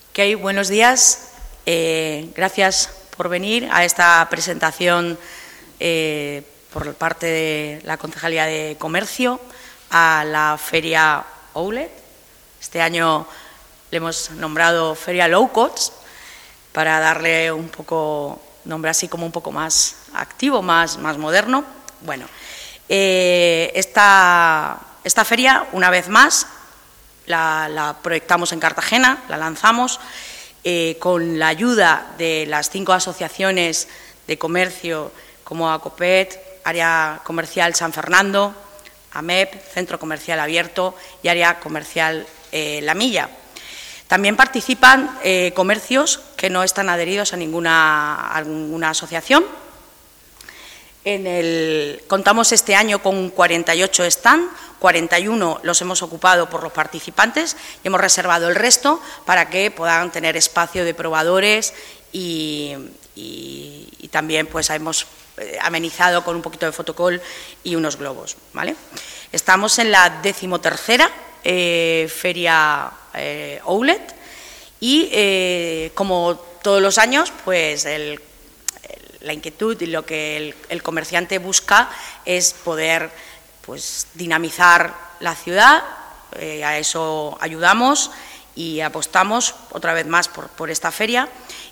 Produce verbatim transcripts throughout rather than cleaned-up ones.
Ok, buenos días. Eh, gracias por venir a esta presentación eh, por parte de la Concejalía de Comercio a la Feria Outlet. Este año le hemos nombrado Feria Low Cost para darle un poco, nombre así como un poco más activo, más, más moderno. Bueno, eh, esta, esta feria, una vez más, La, la proyectamos en Cartagena, la lanzamos eh, con la ayuda de las cinco asociaciones de comercio como ACOPET, Área Comercial San Fernando, AMEP, Centro Comercial Abierto y Área Comercial eh, La Milla. También participan eh, comercios que no están adheridos a ninguna, a ninguna asociación. En el, contamos este año con cuarenta y ocho stands, cuarenta y uno los hemos ocupado por los participantes y hemos reservado el resto para que puedan tener espacio de probadores y, y, y también pues hemos amenizado con un poquito de fotocall y unos globos, ¿vale? Estamos en la decimotercera eh, Feria eh, Outlet y eh, como todos los años pues el la inquietud y lo que el, el comerciante busca es poder pues, dinamizar la ciudad, eh, a eso ayudamos y apostamos otra vez más por, por esta feria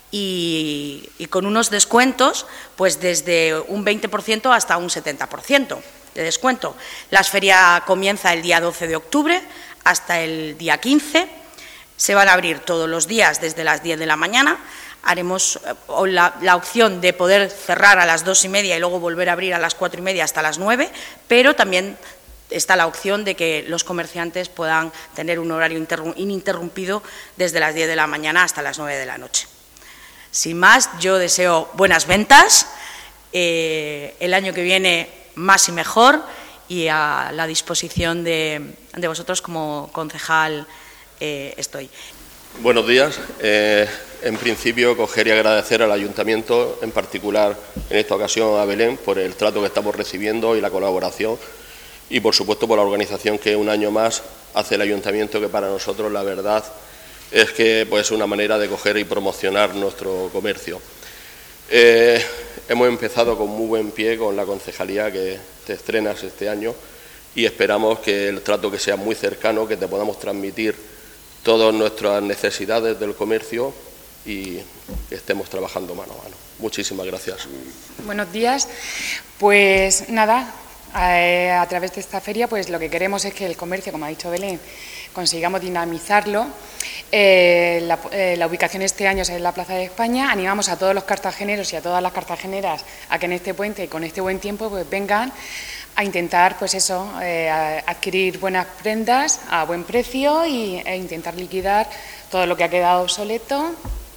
y, y con unos descuentos pues desde un veinte por ciento hasta un setenta por ciento de descuento. La feria comienza el día doce de octubre hasta el día quince, se van a abrir todos los días desde las diez de la mañana. Haremos la, la opción de poder cerrar a las dos y media y luego volver a abrir a las cuatro y media hasta las nueve, pero también está la opción de que los comerciantes puedan tener un horario ininterrumpido desde las diez de la mañana hasta las nueve de la noche. Sin más, yo deseo buenas ventas, eh, el año que viene más y mejor y a la disposición de, de vosotros como concejal eh, estoy. Buenos días. Eh, en principio, coger y agradecer al Ayuntamiento, en particular en esta ocasión a Belén, por el trato que estamos recibiendo y la colaboración y, por supuesto, por la organización que un año más hace el Ayuntamiento, que para nosotros, la verdad, es que pues, es una manera de coger y promocionar nuestro comercio. Eh, hemos empezado con muy buen pie con la concejalía que te estrenas este año y esperamos que el trato que sea muy cercano, que te podamos transmitir todas nuestras necesidades del comercio y que estemos trabajando mano a mano. Muchísimas gracias. Buenos días. Pues nada, a, a través de esta feria pues lo que queremos es que el comercio, como ha dicho Belén, consigamos dinamizarlo. Eh, la, eh, la ubicación este año es en la Plaza de España. Animamos a todos los cartageneros y a todas las cartageneras a que en este puente y con este buen tiempo pues vengan a intentar, pues eso, eh, a adquirir buenas prendas a buen precio y, e intentar liquidar todo lo que ha quedado obsoleto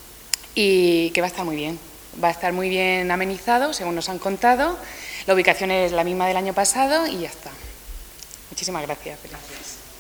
y que va a estar muy bien. Va a estar muy bien amenizado, según nos han contado. La ubicación es la misma del año pasado y ya está. Muchísimas gracias. Gracias.